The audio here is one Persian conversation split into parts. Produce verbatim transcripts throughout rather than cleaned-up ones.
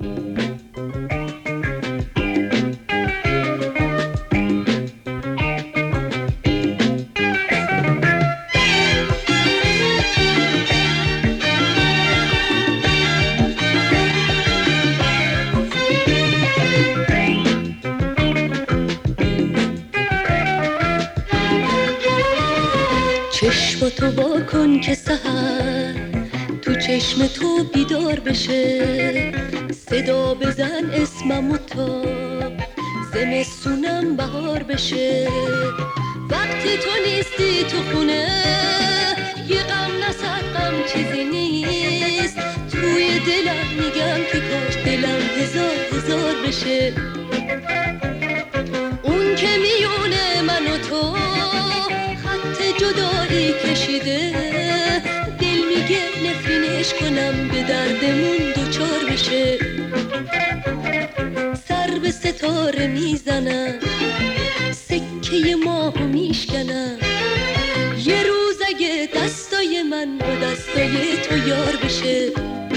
چشماتو وا کن که سحر تو چشم تو بیدار بشه، صدا بزن اسممو تا زمستونم بهار بشه. وقتی تو نیستی تو خونه یه غم نصد غم چیزی نیست، توی دلم میگم که کاش دلم هزار هزار بشه. اون که میونه من و تو خط جدایی کشیده، دل میگه نفرینش کنم به دردمون دوچار بشه. سر به ستاره میزنم، سکه ماهو میشکنم، یه روز اگه دستای من با دستای تو یار بشه.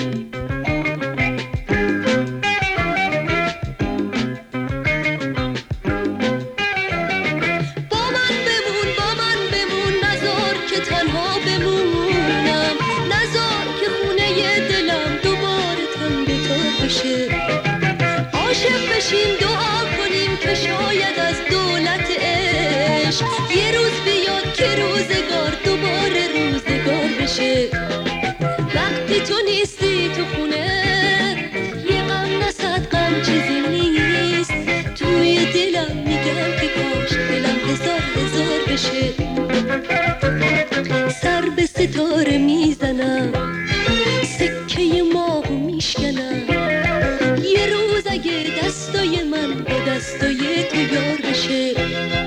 عاشق بشیم دعا کنیم که شاید از دولت عشق یه روز بیاد که روزگار دوباره روزگار بشه. وقتی تو نیستی تو خونه یه غم نصد غم چیزی نیست، توی دلم میگم که کاش دلم هزار هزار بشه. سر به ستاره میزنم، سکه ماهو میشکنم، یه روز اگه دستای من با دستای تو یار بشه.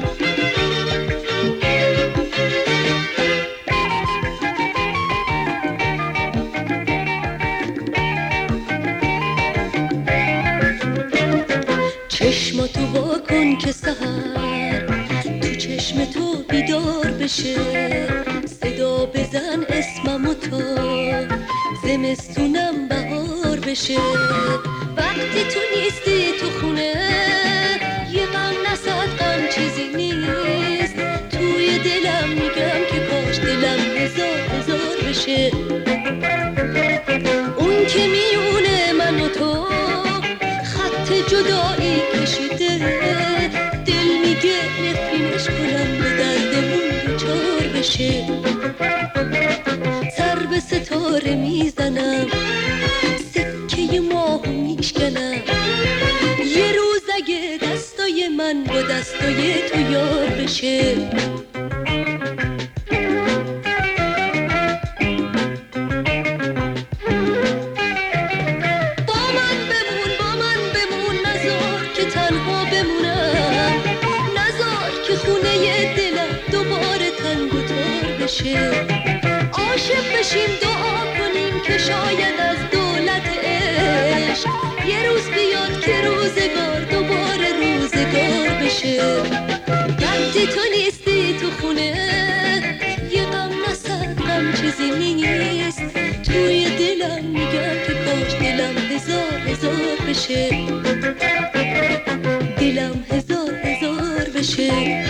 چشماتو وا کن که سحر تو چشم تو بیدار بشه، صدا بزن اسممو تا زمستونم بهار بشه. وقتی تو نیستی تو خونه یه غم نصد غم چیزی نیست، توی دلم میگم که کاش دلم هزار هزار بشه. اون که میونه من و تو خط جدایی کشیده، دل میگه نفرینش کنم به دردمون دوچار بشه. سر به ستاره میزنم، سکه ماهو میشکنم، یه روز اگه دستای من با دستای تو یار بشه. با من بمون با من بمون، نذار که تنها بمونم، نذار که خونه دلم دوباره تنگ و تار بشه. عاشق بشیم دعا کنیم که شاید از دولت عشق یه روز بیاد که روزگار دوباره روزگار بشه. وقتی تو نیستی تو خونه یه غم نصد غم چیزی نیست، توی دلم میگم که کاش دلم هزار هزار بشه، دلم هزار هزار بشه.